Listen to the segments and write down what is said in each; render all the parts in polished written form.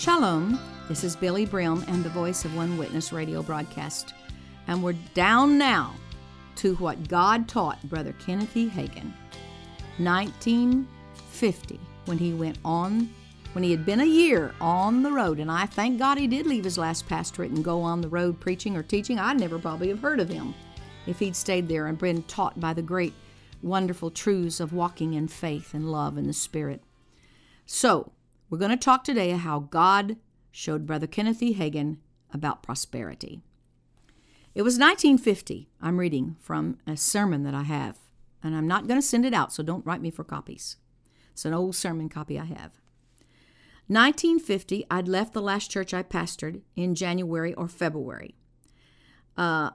Shalom, this is Billy Brim and the Voice of One Witness radio broadcast. And we're down now to what God taught Brother Kenneth E. Hagin. 1950, when he had been a year on the road, and I thank God he did leave his last pastorate and go on the road preaching or teaching. I'd never probably have heard of him if he'd stayed there and been taught by the great, wonderful truths of walking in faith and love in the Spirit. So, we're going to talk today how God showed Brother Kenneth E. Hagin about prosperity. It was 1950. I'm reading from a sermon that I have, and I'm not going to send it out, so don't write me for copies. It's an old sermon copy I have. 1950, I'd left the last church I pastored in January or February. I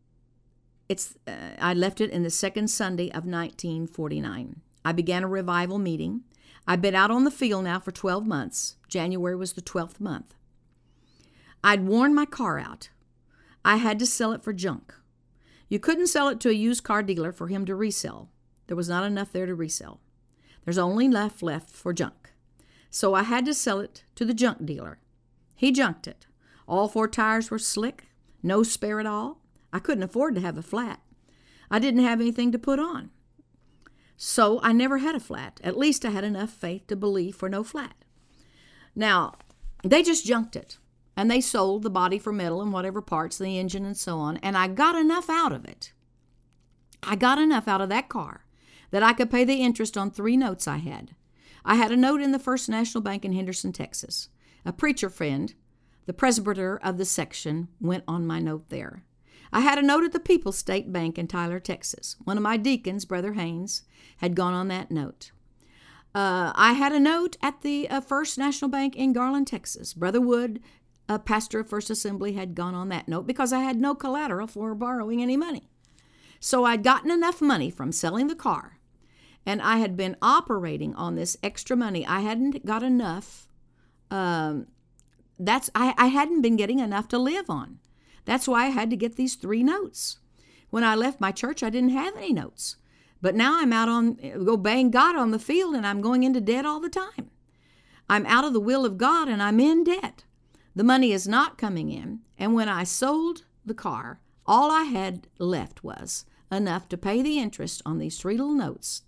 left it in the second Sunday of 1949. I began a revival meeting. I'd been out on the field now for 12 months. January was the 12th month. I'd worn my car out. I had to sell it for junk. You couldn't sell it to a used car dealer for him to resell. There was not enough there to resell. There's only enough left for junk. So I had to sell it to the junk dealer. He junked it. All 4 tires were slick, no spare at all. I couldn't afford to have a flat. I didn't have anything to put on. So I never had a flat. At least I had enough faith to believe for no flat. Now, they just junked it, and they sold the body for metal and whatever parts, the engine and so on, and I got enough out of it. I got enough out of that car that I could pay the interest on 3 notes I had. I had a note in the First National Bank in Henderson, Texas. A preacher friend, the presbyter of the section, went on my note there. I had a note at the People's State Bank in Tyler, Texas. One of my deacons, Brother Haynes, had gone on that note. I had a note at the First National Bank in Garland, Texas. Brother Wood, a pastor of First Assembly, had gone on that note because I had no collateral for borrowing any money. So I'd gotten enough money from selling the car, and I had been operating on this extra money. I hadn't got enough. I hadn't been getting enough to live on. That's why I had to get these 3 notes. When I left my church, I didn't have any notes. But now I'm out obeying God on the field, and I'm going into debt all the time. I'm out of the will of God, and I'm in debt. The money is not coming in, and when I sold the car, all I had left was enough to pay the interest on these 3 notes,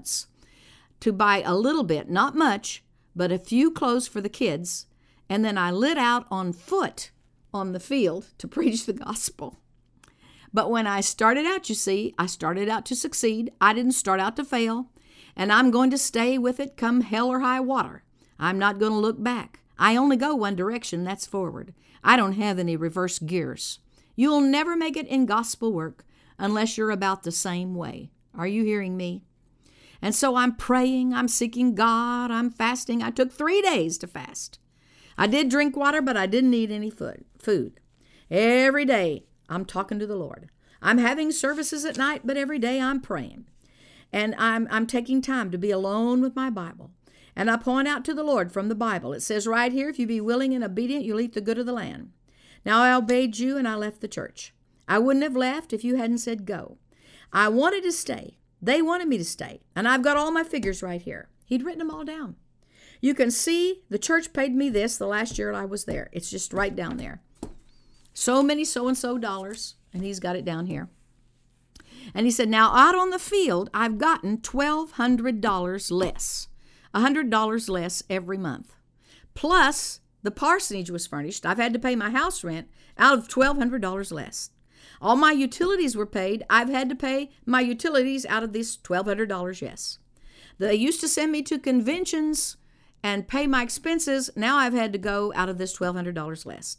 to buy a little bit, not much, but a few clothes for the kids, and then I lit out on foot on the field to preach the gospel. But when I started out, you see, I started out to succeed. I didn't start out to fail, and I'm going to stay with it come hell or high water. I'm not going to look back. I only go one direction, that's forward. I don't have any reverse gears. You'll never make it in gospel work unless you're about the same way. Are you hearing me? And so I'm praying, I'm seeking God, I'm fasting. I took 3 days to fast. I did drink water, but I didn't eat any food. Every day, I'm talking to the Lord. I'm having services at night, but every day I'm praying. And I'm taking time to be alone with my Bible. And I point out to the Lord from the Bible. It says right here, if you be willing and obedient, you'll eat the good of the land. Now I obeyed you, and I left the church. I wouldn't have left if you hadn't said go. I wanted to stay. They wanted me to stay. And I've got all my figures right here. He'd written them all down. You can see the church paid me this the last year I was there. It's just right down there. So many so-and-so dollars, and he's got it down here. And he said, now out on the field, I've gotten $1,200 less. $100 less every month. Plus, the parsonage was furnished. I've had to pay my house rent out of $1,200 less. All my utilities were paid. I've had to pay my utilities out of this $1,200, yes. They used to send me to conventions and pay my expenses. Now I've had to go out of this $1,200 less.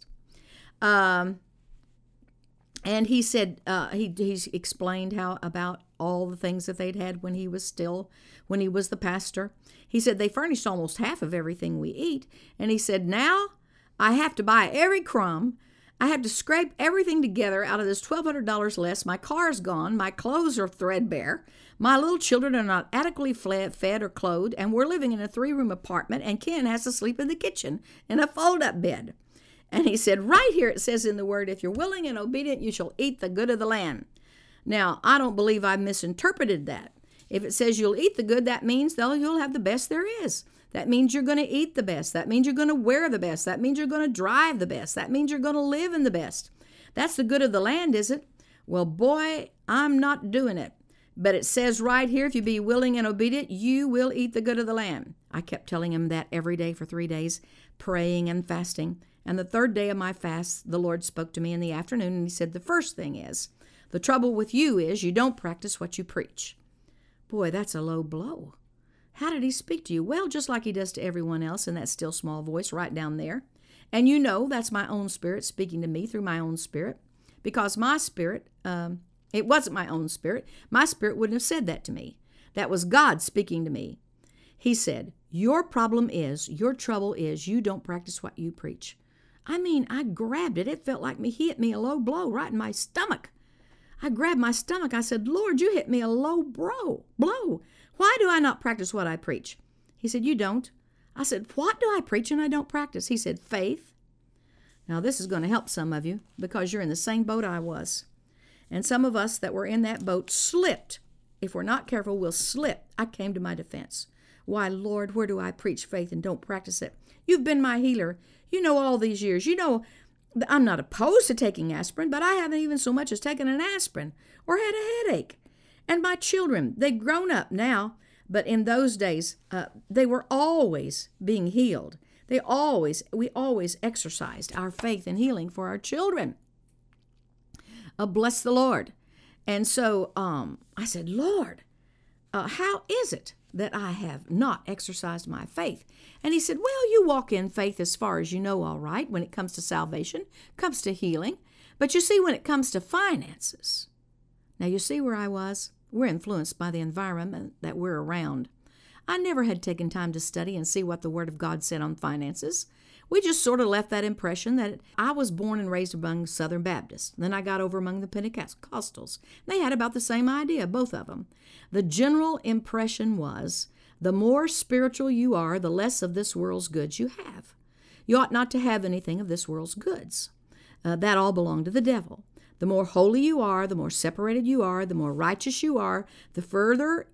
And he said, he explained how about all the things that they'd had when he was the pastor. He said they furnished almost half of everything we eat. And he said, now I have to buy every crumb. I have to scrape everything together out of this $1,200 less. My car's gone. My clothes are threadbare. My little children are not adequately fed or clothed, and we're living in a 3-room apartment, and Ken has to sleep in the kitchen in a fold-up bed. And he said, right here it says in the Word, if you're willing and obedient, you shall eat the good of the land. Now, I don't believe I misinterpreted that. If it says you'll eat the good, that means you'll have the best there is. That means you're going to eat the best. That means you're going to wear the best. That means you're going to drive the best. That means you're going to live in the best. That's the good of the land, is it? Well, boy, I'm not doing it. But it says right here, if you be willing and obedient, you will eat the good of the land. I kept telling him that every day for 3 days, praying and fasting. And the third day of my fast, the Lord spoke to me in the afternoon, and he said, the first thing is, the trouble with you is you don't practice what you preach. Boy, that's a low blow. How did he speak to you? Well, just like he does to everyone else in that still small voice right down there. And you know that's my own spirit speaking to me through my own spirit. Because my spirit, it wasn't my own spirit. My spirit wouldn't have said that to me. That was God speaking to me. He said, your trouble is you don't practice what you preach. I mean, I grabbed it. It felt like he hit me a low blow right in my stomach. I grabbed my stomach. I said, Lord, you hit me a low blow. Why do I not practice what I preach? He said, you don't. I said, what do I preach and I don't practice? He said, faith. Now, this is going to help some of you because you're in the same boat I was. And some of us that were in that boat slipped. If we're not careful, we'll slip. I came to my defense. Why, Lord, where do I preach faith and don't practice it? You've been my healer. You know all these years. You know I'm not opposed to taking aspirin, but I haven't even so much as taken an aspirin or had a headache. And my children, they've grown up now, but in those days, they were always being healed. We always exercised our faith and healing for our children. Bless the Lord. And so I said, Lord, how is it that I have not exercised my faith? And he said, well, you walk in faith as far as you know, all right, when it comes to salvation, comes to healing. But you see, when it comes to finances, now you see where I was? We're influenced by the environment that we're around. I never had taken time to study and see what the Word of God said on finances. We just sort of left that impression that I was born and raised among Southern Baptists. Then I got over among the Pentecostals. They had about the same idea, both of them. The general impression was, the more spiritual you are, the less of this world's goods you have. You ought not to have anything of this world's goods. That all belonged to the devil. The more holy you are, the more separated you are, the more righteous you are, the further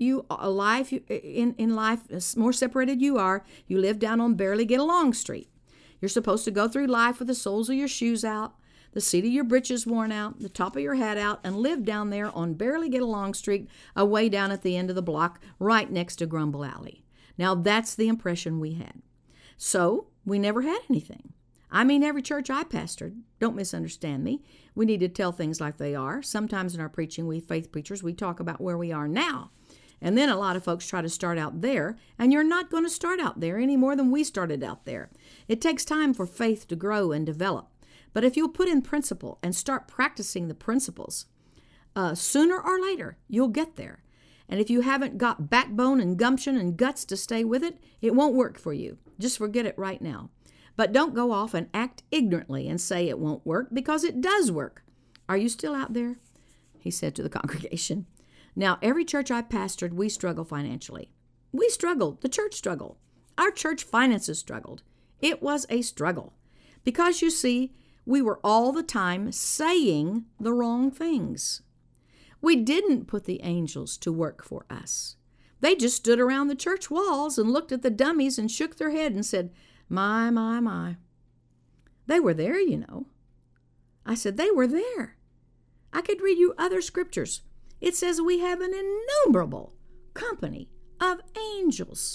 in life, more separated you are. You live down on Barely Get Along Street. You're supposed to go through life with the soles of your shoes out, the seat of your britches worn out, the top of your hat out, and live down there on Barely Get Along Street, away down at the end of the block, right next to Grumble Alley. Now, that's the impression we had. So, we never had anything. I mean, every church I pastored, don't misunderstand me, we need to tell things like they are. Sometimes in our preaching, we faith preachers, we talk about where we are now. And then a lot of folks try to start out there, and you're not going to start out there any more than we started out there. It takes time for faith to grow and develop. But if you'll put in principle and start practicing the principles, sooner or later, you'll get there. And if you haven't got backbone and gumption and guts to stay with it, it won't work for you. Just forget it right now. But don't go off and act ignorantly and say it won't work, because it does work. Are you still out there? He said to the congregation. Now, every church I pastored, we struggle financially. We struggled. The church struggled. Our church finances struggled. It was a struggle. Because, you see, we were all the time saying the wrong things. We didn't put the angels to work for us. They just stood around the church walls and looked at the dummies and shook their head and said, my, my, my. They were there, you know. I said, they were there. I could read you other scriptures. It says we have an innumerable company of angels.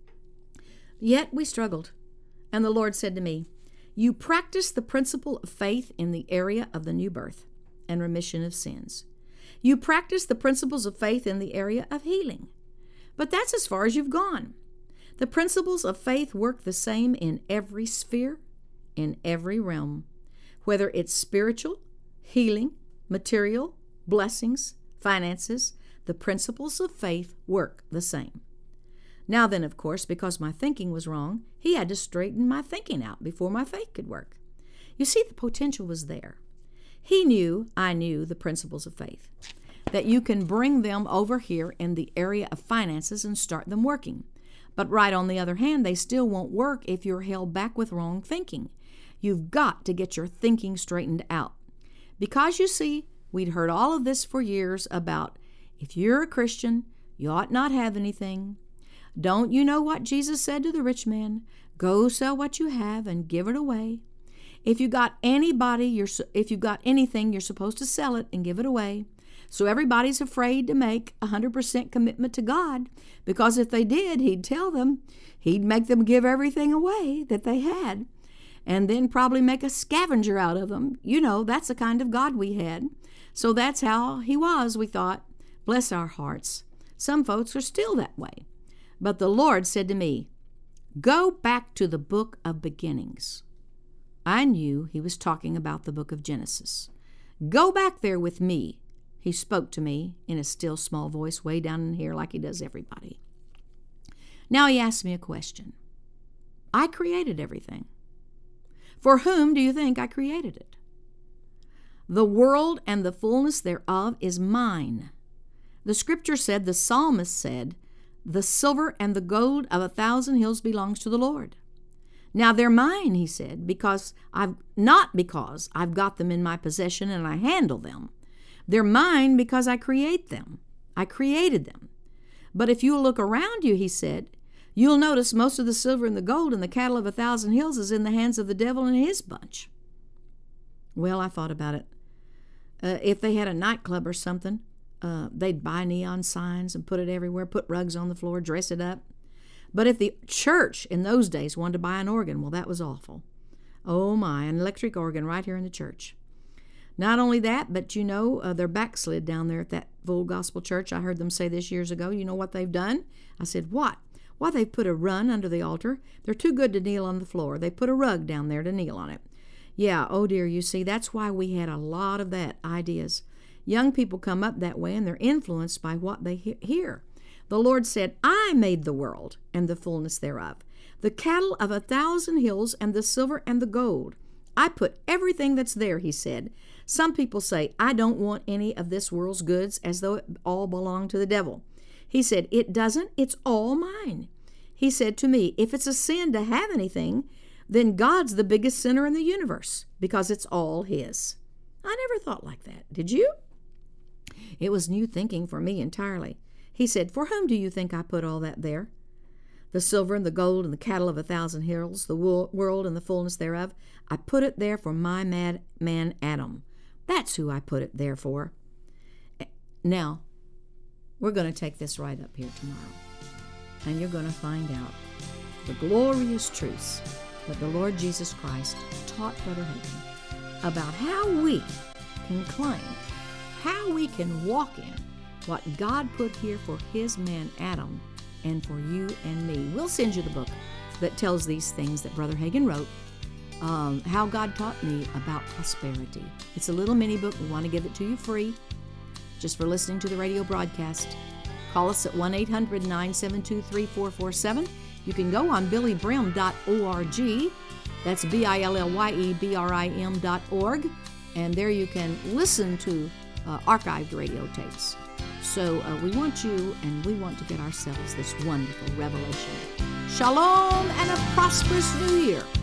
Yet we struggled. And the Lord said to me, you practice the principle of faith in the area of the new birth and remission of sins. You practice the principles of faith in the area of healing. But that's as far as you've gone. The principles of faith work the same in every sphere, in every realm, whether it's spiritual, healing, material, blessings, finances. The principles of faith work the same. Now then, of course, because my thinking was wrong, he had to straighten my thinking out before my faith could work. You see, the potential was there. He knew I knew the principles of faith, that you can bring them over here in the area of finances and start them working. But right on the other hand, they still won't work if you're held back with wrong thinking. You've got to get your thinking straightened out. Because, you see, we'd heard all of this for years about if you're a Christian, you ought not have anything. Don't you know what Jesus said to the rich man? Go sell what you have and give it away. If you got anything, you're supposed to sell it and give it away. So everybody's afraid to make 100% commitment to God, because if they did, he'd tell them, he'd make them give everything away that they had, and then probably make a scavenger out of them. You know, that's the kind of God we had. So that's how he was, we thought. Bless our hearts. Some folks are still that way. But the Lord said to me, go back to the book of beginnings. I knew he was talking about the book of Genesis. Go back there with me. He spoke to me in a still small voice way down in here like he does everybody. Now he asked me a question. I created everything. For whom do you think I created it? The world and the fullness thereof is mine. The scripture said, the psalmist said, the silver and the gold of 1,000 hills belongs to the Lord. Now they're mine, he said, because I've got them in my possession and I handle them. They're mine because I create them. I created them. But if you look around you, he said, you'll notice most of the silver and the gold and the cattle of 1,000 hills is in the hands of the devil and his bunch. Well, I thought about it. If they had a nightclub or something, they'd buy neon signs and put it everywhere, put rugs on the floor, dress it up. But if the church in those days wanted to buy an organ, well, that was awful. Oh my, an electric organ right here in the church. Not only that, but you know, they're backslid down there at that Full Gospel Church. I heard them say this years ago. You know what they've done? I said, what? Why, they've put a run under the altar. They're too good to kneel on the floor. They put a rug down there to kneel on it. Yeah, oh dear, you see, that's why we had a lot of that ideas. Young people come up that way and they're influenced by what they hear. The Lord said, I made the world and the fullness thereof, the cattle of 1,000 hills and the silver and the gold. I put everything that's there, he said. Some people say, I don't want any of this world's goods, as though it all belonged to the devil. He said, it doesn't, it's all mine. He said to me, if it's a sin to have anything, then God's the biggest sinner in the universe, because it's all his. I never thought like that, did you? It was new thinking for me entirely. He said, for whom do you think I put all that there? The silver and the gold and the cattle of 1,000 hills, the world and the fullness thereof. I put it there for my man Adam. That's who I put it there for. Now, we're going to take this right up here tomorrow, and you're going to find out the glorious truths that the Lord Jesus Christ taught Brother Hagin about how we can claim, how we can walk in what God put here for his man Adam and for you and me. We'll send you the book that tells these things that Brother Hagin wrote, how God taught me about prosperity. It's a little mini book. We want to give it to you free just for listening to the radio broadcast. Call us at 1-800-972-3447. You can go on billyebrim.org. That's BILLYEBRIM.org. And there you can listen to archived radio tapes. So we want you and we want to get ourselves this wonderful revelation. Shalom and a prosperous new year.